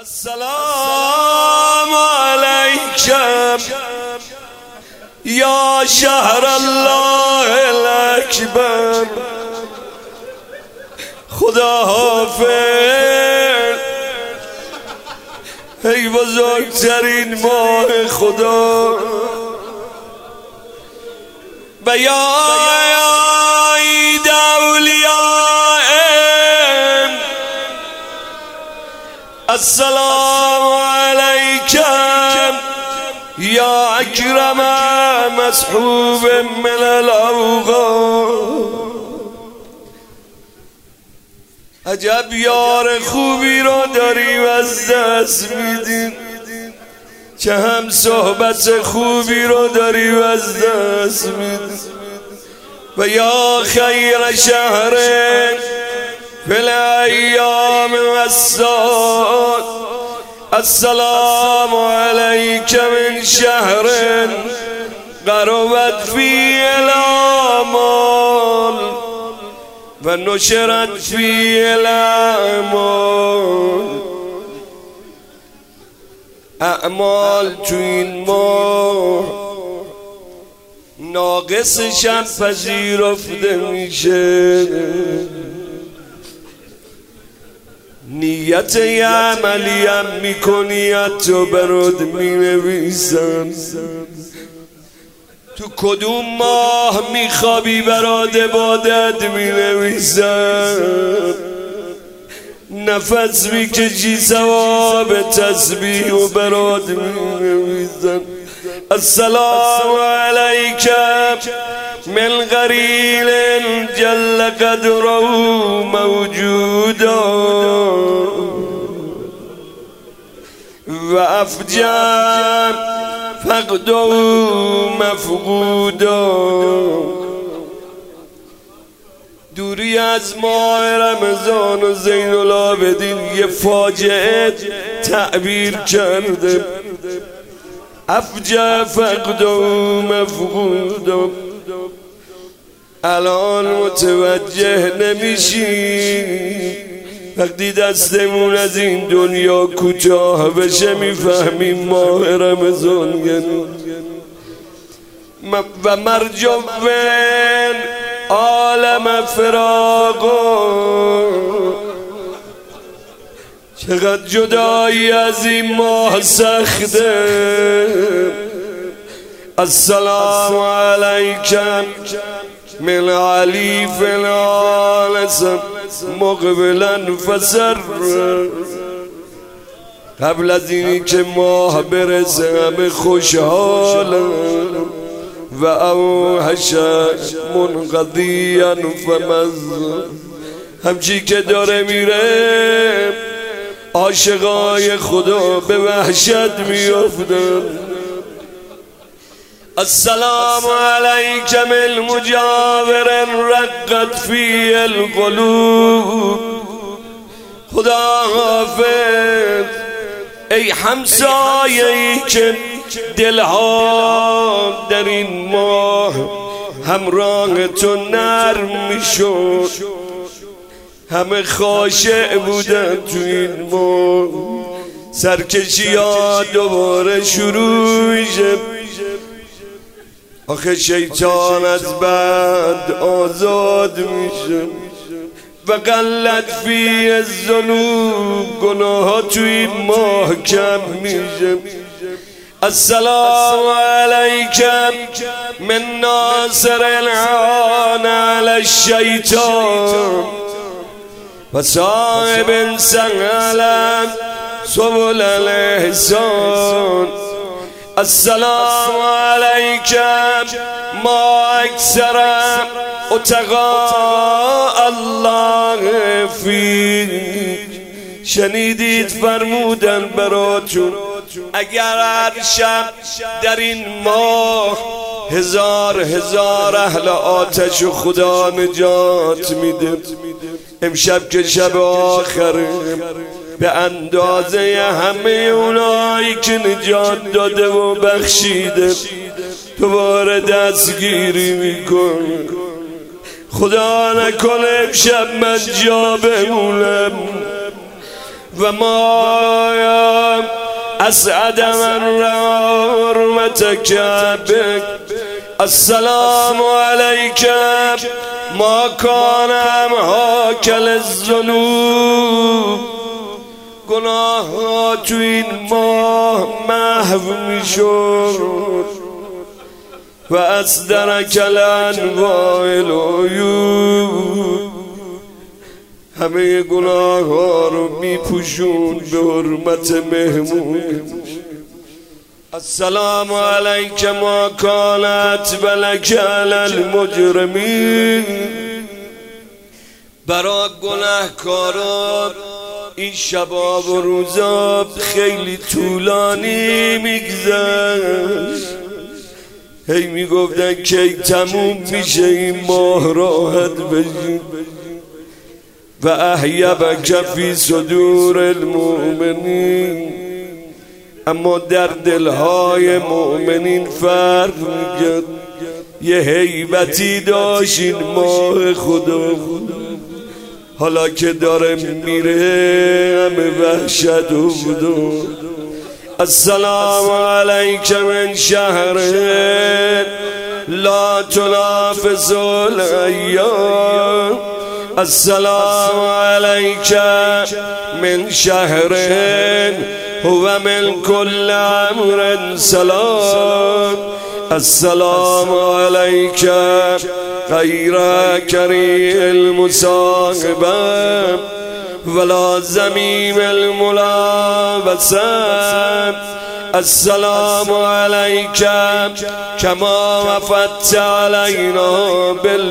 السلام علیکم یا شهر الله الاکبر. خدا حافظ ای بزرگترین ماه خدا. بیایید اولیاء السلام علیکم یا اکرم مصحوب من الاوغان. عجب یار خوبی رو داریم از دست میدیم، چه هم صحبت خوبی رو داریم از دست میدیم. و یا خیر شهر فی الایام والساعات السلام علیک من شهر قربت فی الآمال و نشرت فی الاعمال. اعمال تو این ماه ناقصشم پذیرفته میشه. نیت یه عملی هم میکنی حتی برات مینویسن. تو کدوم ماه میخوابی برات عبادت مینویسن. نفس میکشی ثواب تسبیح و برات مینویسن. السلام علیکم من قریل جل قدره موجودا و افجر فقده مفقودا. دوری از ماه رمضان و زین العابدین یه فاجعه تعبیر کرده. افجع فقده مفقودا. الان متوجه نمیشی وقتی دستمون از این دنیا کوتاه بشه میفهمیم ماه رمضان یعنی و مرجوین عالم فراقو. چقدر جدایی از این ماه سخته. السلام علیکم من علی فلالسم مقبلا فسر. قبل از اینی که ماه برسه همه خوشحالم. و اوحش منقضیا فمز. همچی که داره میره عاشقای خدا به وحشت میافتن. السلام علیکم المجاور رقت فی القلوب. خدا حافظ ای همسایه‌ای که دلها در این ماه همراه تو نرم میشد. همه خاشع بودن تو این ماه. سرکشی ها دوباره شروع میشه. آخه شیطان از بعد آزاد میشه. و قلت فی الذنوب. گناه ها تو این ماه کم میشه. السلام علیکم من ناصر العان علی الشیطان و صاحب سهلا سبل الاحسان. السلام علیکم ما اکثر اتقاء الله فیک. شنیدید فرمودن براتون اگر هر شب در این ماه هزار اهل آتش و خدا نجات میده. امشب که شب آخره به اندازه همه اونایی که نجات داده و بخشیده دوباره دستگیری میکنه. خدا نکنه امشب من جا بمونم و ما أسعد من رأى حرمتك بك. السلام عليك ما كان امحاك للذنوب. گناه تو این ماه محو میشد و از درک الانواع العیوب، همه گناه ها رو میپوشون به حرمت مهمون. السلام علیک ما کانت بلک علی المجرمین. برای گناهکاران این شبا و روزا خیلی طولانی میگذشت. هی میگفتن کی تموم میشه این ماه راحت بشیم. و احیبک فی صدور المؤمنین. اما در دلهای مؤمنین فرق میکرد. یه هیبتی داشت این ماه خدا، حالا که داره میره همه وحشت بود. السلام علیک من شهر لا تنافس الایام. السلام علیک من شهر هو من كل امر سلام. السلام علیک غیر کریه المصاحبه ولا زمیم الملابسه. السلام علیک کما وفدت علینا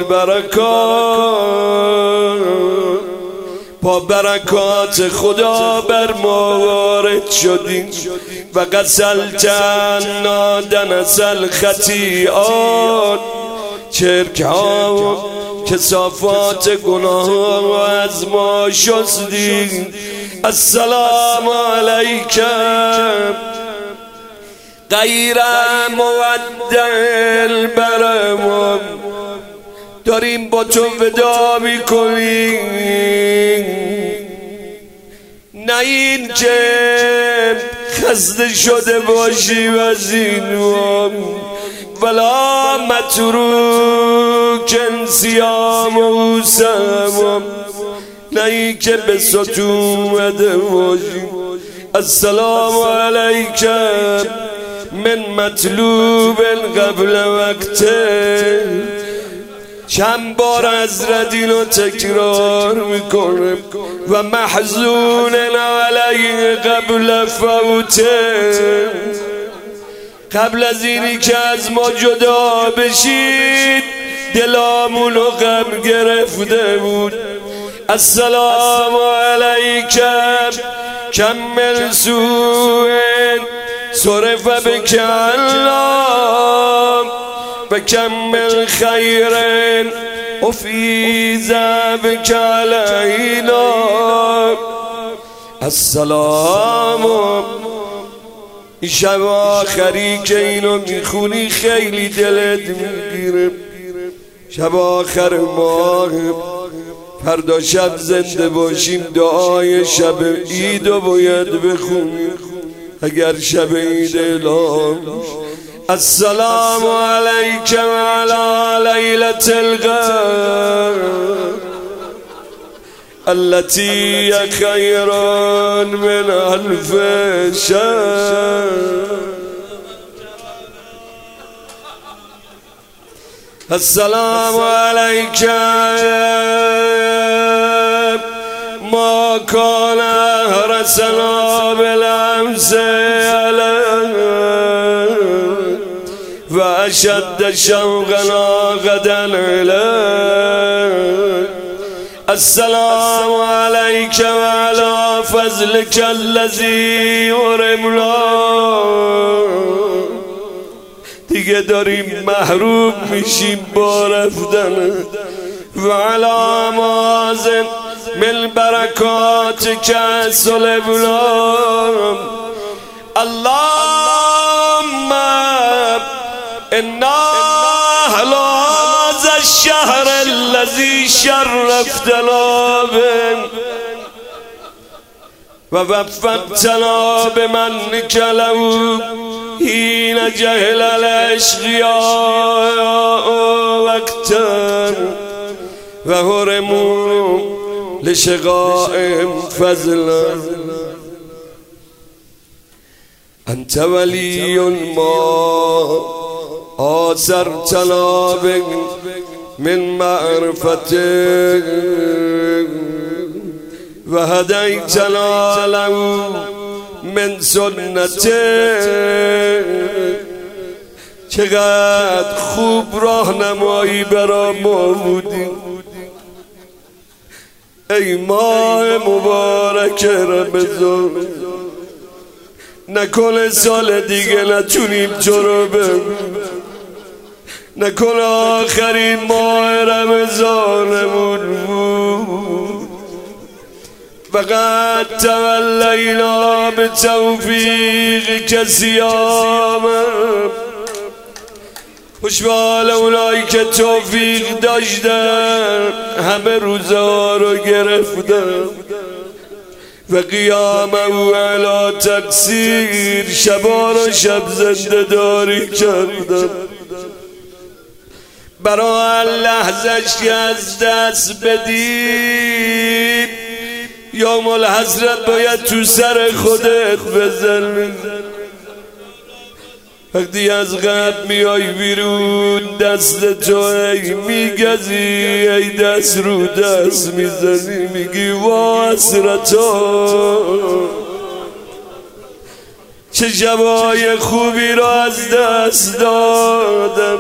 بالبرکات. با برکات خدا بر ما وارد شدیم و غسلت عنا دنس الخطیئات. چرک ها و کثافات گناه ها از ما شستیم. السلام علیک غیر مودع البرم. داریم با تو ودا میکنیم، نه این که خسته شده باشی و زینوام، ولا متروک صیام و سمام، نه این که به ستومده باشی. السلام علیک من مطلوب قبل وقته. چند بار از ردینو تکرار میکنه و محزون علیه قبل فوته. قبل از اینی که از ما جدا بشید دلامونو غم گرفته بود. السلام علیک کم من سوء صرف بک الله و کم من خیر افیض بک علینا. السلام. این شب آخری که اینو میخونی خیلی دلت میگیره. شب آخر ماه، فردا شب زنده باشیم دعای شب عیدو باید بخونیم اگر شب عید اعلام. السلام علیک و علی لیلة القدر التي خیر من الف شهر. السلام علیک ما کان حرسنا بالامس و اشد شوقنا غدا الیک. السلام علیک و علی فضلک الذی حرمنا. دیگه داریم محروم میشیم با رفتن. و علی مازن من برکات کسل ابلام. اللهم انا هذا الشهر الذي شرفتنا به و وفقتنا بمنك له حين جهل الاشقياء وقتا و حرموا لشقائهم فضلا انت ولي ما آثرتنا بك من معرفتك و هدیتنا له من سنتك. چقدر خوب راهنمایی برا ما بودی ای ماه مبارک رمضان. نکنه سال دیگه نتونیم تو رو ببینیم، نکنه آخرین ماه رمضانمون بود. فقط تولینا به توفیق کسی آمد. خوشبال اونایی که توفیق داشتن همه روزا رو گرفتن و قیام او علا تقصیر شبا رو شب زنده داری کردن. برای لحظش که از دست بدید یوم الحسرت باید تو سر خودت بزنی. وقتی از غم میای بیرون دست تو ای میگزی، ای دست رو دست میزنی، میگی وا حسرتا چه شبای خوبی را از دست دادم.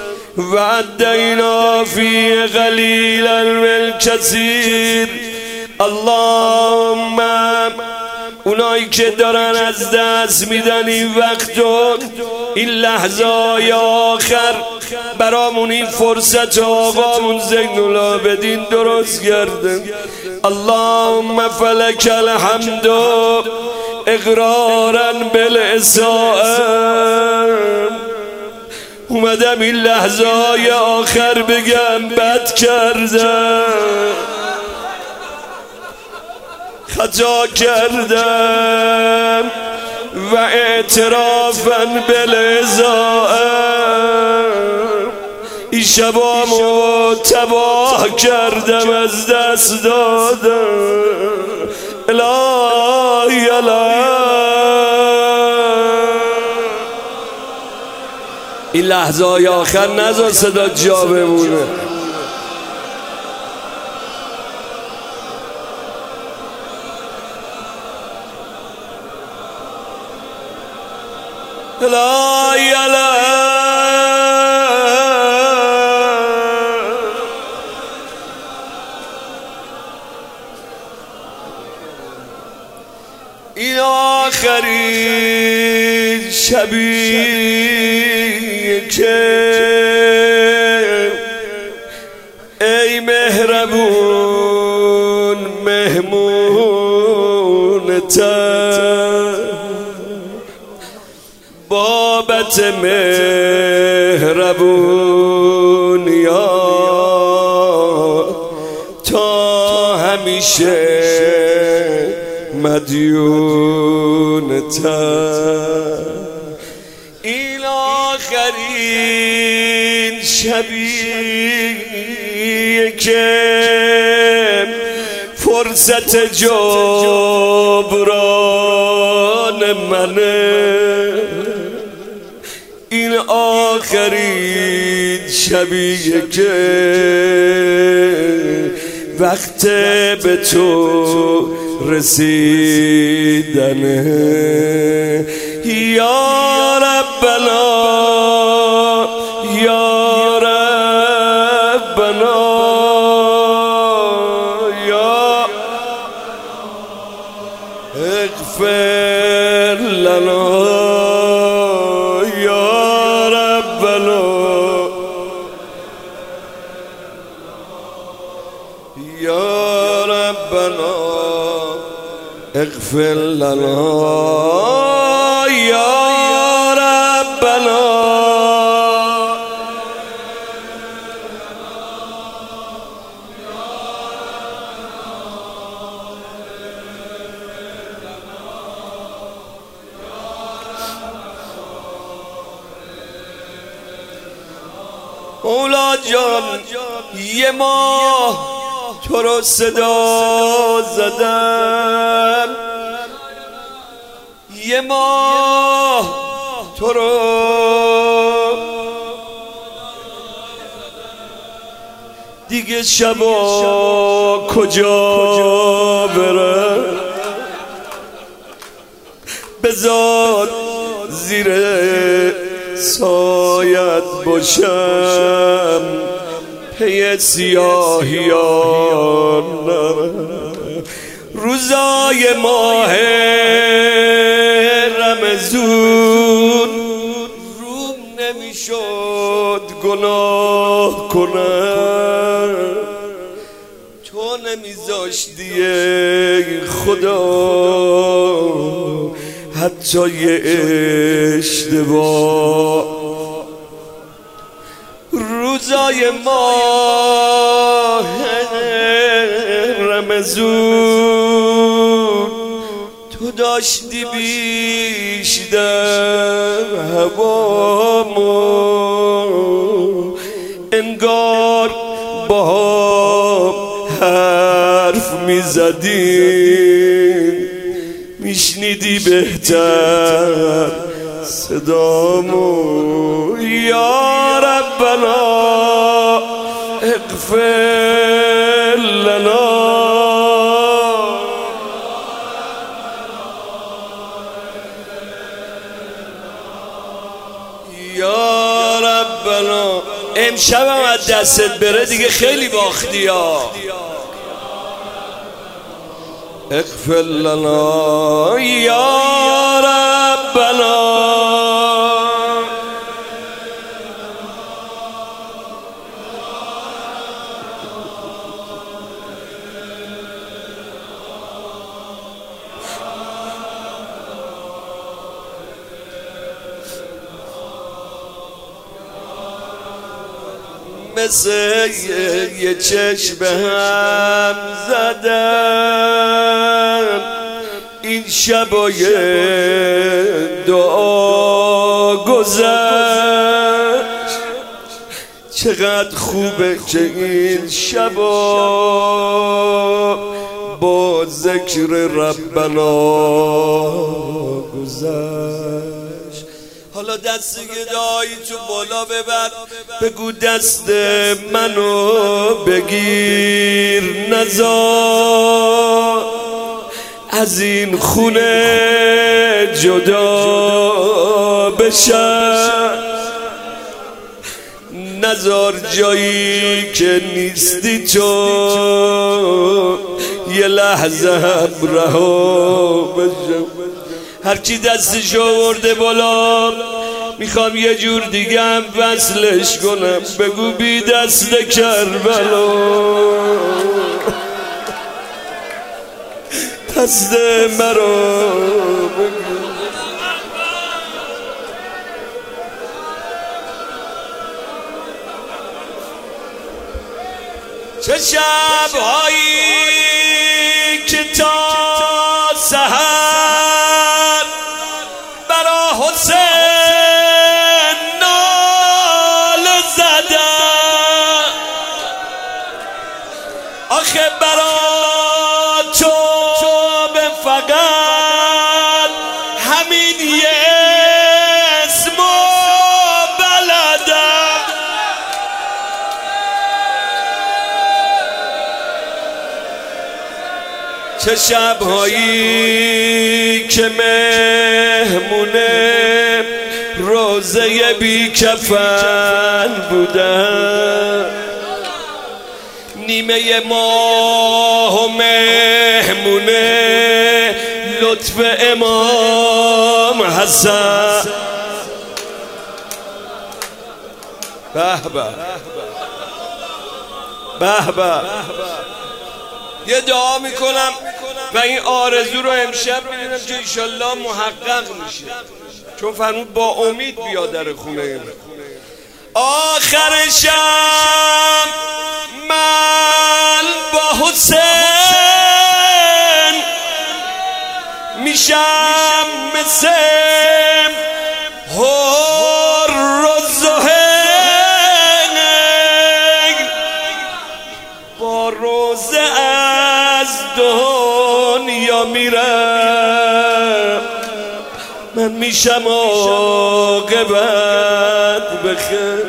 وعدینا فی قلیلا والکثیر. اللهم اونایی که دارن از دست میدن این وقتون، این لحظه های آخر برامون این فرصت آقامون زین العابدین درست گردن. اللهم فلک الحمد اقرارا بالاساءه. اومدم این لحظه های آخر بگم بد کردم، خطا کردم و اعترافاً بالازاءه این شبامو تباه کردم، از دست دادم. الهی این لحظه های آخر نذار صدا جا بمونه. الهی این آخرین شبیه که ای مهربون مهمونتر بابت مهربونیا تا همیشه مدیونتر. این آخرین شبیه که فرصت جبران منه. این آخرین شبیه که وقت به تو رسیدنه. یا ربنا یا ربنا یا اغفر لنا یا ربنا یا ربنا اغفر لنا یا ربنا. مولا جان یه ماه تو رو صدا زدم، یه ماه تو رو دیگه شبا کجا برم، بذار زیر سایت باشم پی سیاهیان نرم. روزای ماه رمضون روم نمیشد گناه کنم، تو نمیذاشتی ای خدا حتی یه اشتباه. روزای ماه رمضون تو داشتی بیشتر هوامو، انگار با هم حرف میزدیم میشنیدی بهتر صدامو. یا ربنا اغفر لنا، یا ربنا. امشب هم از دستت بره دیگه خیلی باختی ها. اغفر لنا یا ربنا. مثل یه چشم هم زدم این شبای دعا گذشت. چقدر خوبه که این شبا با ذکر ربنا گذشت. حالا دست گدایی تو بالا ببر، بگو دست منو بگیر، نزار از این خونه جدا بشم، نزار جایی که نیستی تو یه لحظه هم رها بشم. هر کی دستش آورده بالا میخوام یه جور دیگه هم وصلش کنم، بگو بی دست کربلا دست مرا بگو. چه شب‌هایی که تا سحر برا حسین ناله زدم، آخه برا تو به فقط همین یه اسمو بلدم. چه شب‌هایی که مهمونه روزه بی کفن بودم، نیمه ماه و مهمونه لطف امام حسن. به به به به. یه دعا میکنم و این آرزو رو امشب میدونم که انشالله محقق میشه، چون فرمود با امید بیا در خونه من. آخر شب من با حسین میشم مثل هر و زهیر، من میشم عاقبت بخیر.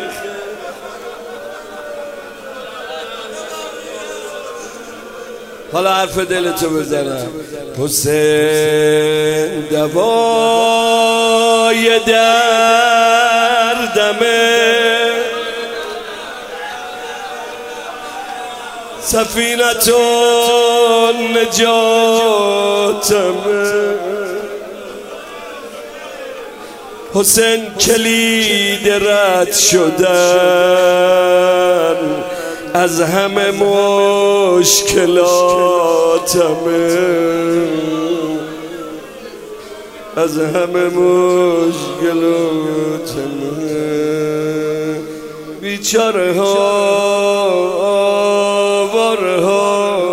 حالا حرف دلتو بزنم. حسین دوای دردمه، سفینتون نجاتمه. حسین کلید رد شدن از همه مشکلاتمه، از همه مشکلاتمه. بیچاره ها آواره ها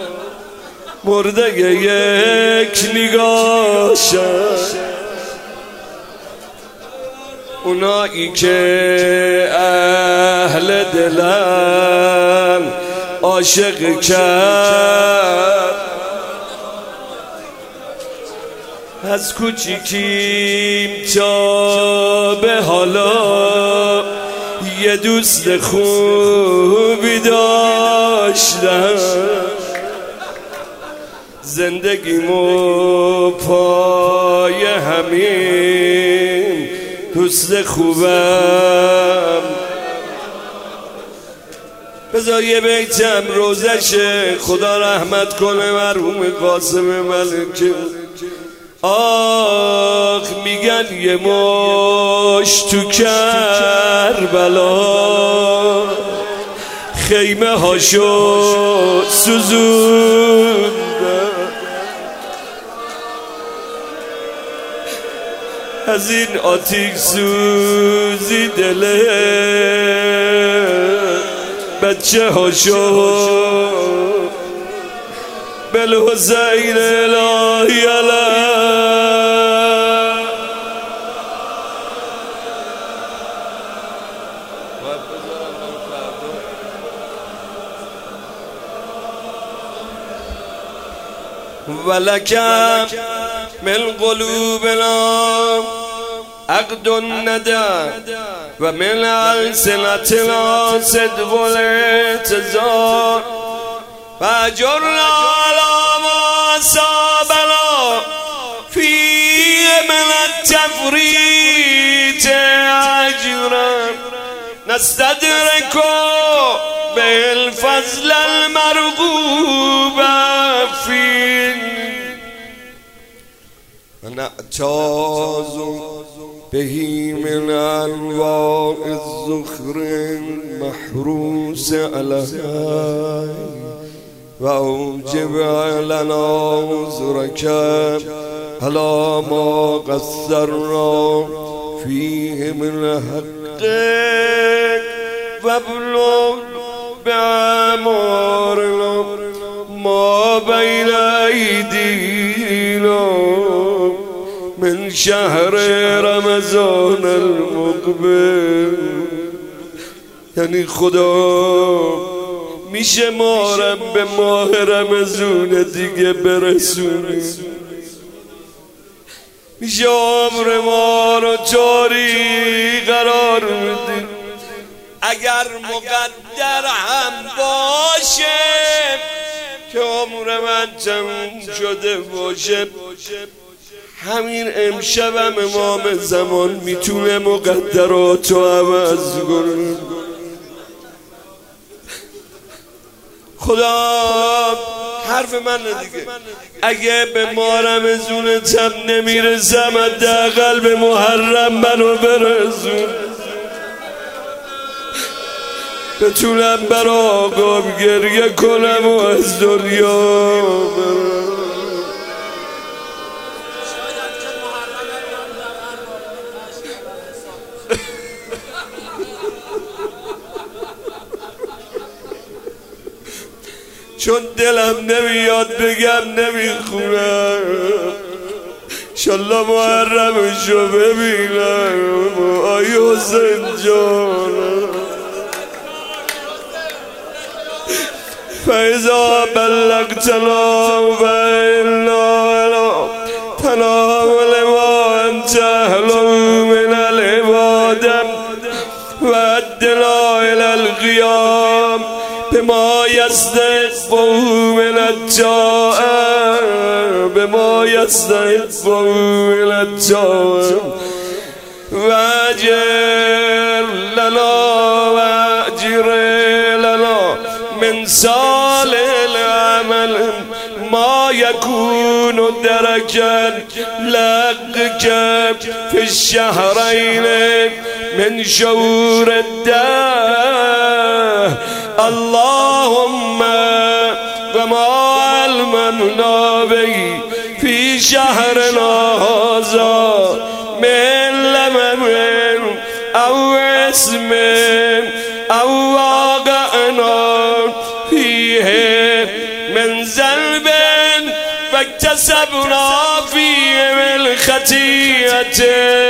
مرده یک نگاهشن، اونایی که اهل دلن عاشق کرد، از کوچیکیم تا به حالا یه دوست خوبی داشتم. زندگیمو پای همین دوست خوبم. بذار یه بیتم روزشه، خدا رحمت کنه مرحوم قاسم ملکی. آخ میگن یه مش تو کربلا خیمه هاشو سوزوندن، از این آتیش سوزی دل بچه هاشو بالحسین الهی علیه. ولکم من قلوبنا عقد ندى و من ألسنتنا صدق الاعتذار، فأجرنا على ما أصابنا فيه من التفريط أجرا نستدرك بالفضل المرغوب فيه ونعتاز به من انواع الذخر محروس علیه و اوجب لنا عذرک علی ما قصرنا فیه من حقک و بلغ باعمارنا ما بین ایدینا من شهر رمضان المقبل. یعنی خدا میشه مارم به ماه رمضان دیگه برسونی، میشه عمر ما رو جاری قرار بدی. اگر مقدر هم باشه که عمر من تموم شده باشه، همین امشبم امام زمان میتونه مقدراتو عوض کنه. خدا حرف من دیگه، اگه به ماه رمضانتم نمیرسم حداقل به محرم منو برسون، بتونم بر آقام گریه کنم و از دنیا برم. چون دلم نمیاد بگم نمیخونم، انشالله محرمشو ببینم. آی حسین جانم، فاذا بلغتنا فإنا تناول ما أنت تهلو من العبادة والدلائل القيام بما يستحق من الطاعة بما يستحق من الطاعة واجر لنا واجر لنا من صالح العمل ما يكون درجا لك في الشهرين من شهور الدهر اللهم وما المنا به في شهرنا هذا من لمم أو اسم أو واقعنا فيه من ذنب فاكتسبنا فيه من خطيئة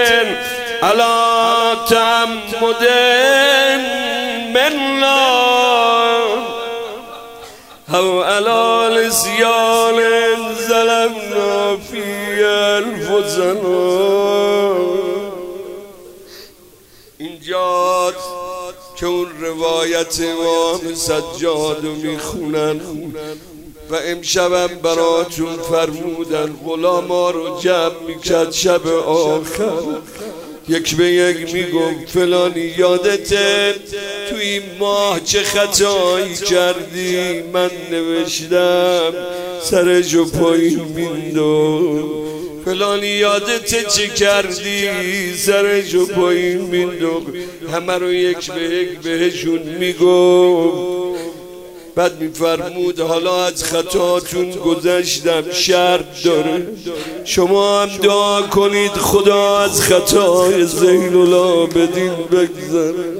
على تعمد منا أو على نسيان ظلمنا فيه أنفسنا. اینجا که اون روایت امام سجاد میخونن و امشبم براتون فرمودن غلاما رو جمع میکرد شب آخر یک به یک میگفت فلانی یادته تو این ماه چه خطایی کردی من نوشتم سرشو پایین مینداخت فلانی یادته چه کردی سرشو پایین مینداخت همه رو یک به یک بهشون میگفت بعد میفرمود حالا از خطاتون گذشتم شرط داره شما هم دعا کنید خدا از خطای زین العابدین بگذره.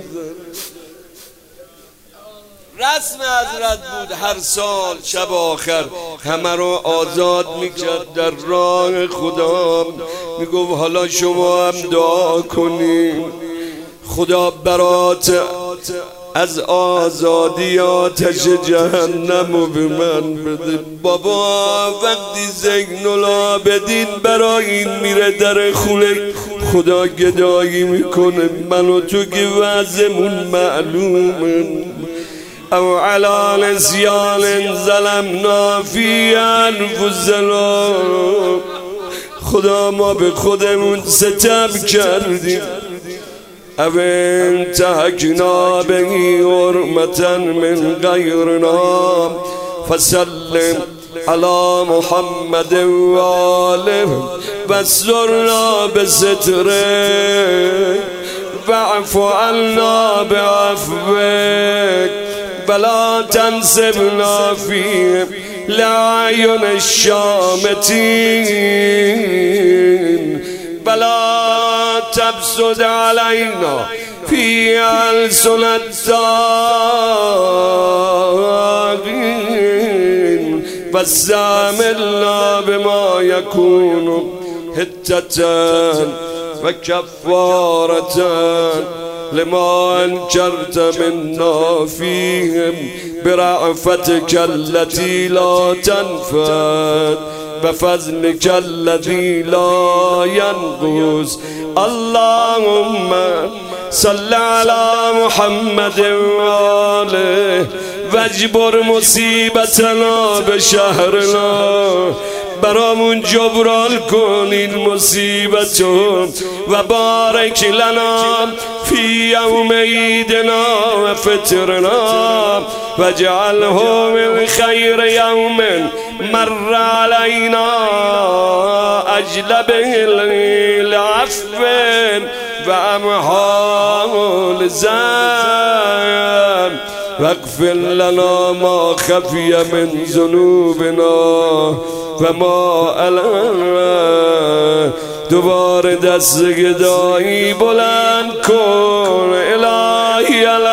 رسم حضرت بود هر سال شب آخر همه رو آزاد میکرد در راه خدا میگفت حالا شما هم دعا کنید خدا برات از آزادی آتش جهنم رو به من بده. بابا وقتی زین العابدین برای این میره در خونه خدا گدایی میکنه من و تو که وضعمون معلومه او علی نسیان ظلمنا فی انفسنا خدا ما به خودمون ستم کردیم او انتهکنا به حرمتا من غیرنا فسلم علی محمد و آله واسترنا بسترک واعف عنا بعفوک ولا تنسبنا فيه لعين الشامتين ولا تبسد علينا في ألسن الطاغين واستعملنا بما يكون حتة وكفارة لما انكرت منا فيهم برأفتك التي لا تنفد بفضلك الذي لا ينقص. اللهم صل على محمد وآله واجبر مصیبتنا بشهرنا برامون جبران کن این مصیبتو و بارک لنا فی یوم عیدنا و فطرنا واجعله من خیر یوم مر علینا اجلبه العفو و امحال الذنب واغفر لنا ما خفی من ذنوبنا و ما علنا. دوباره دست گدایی بلند کن الهی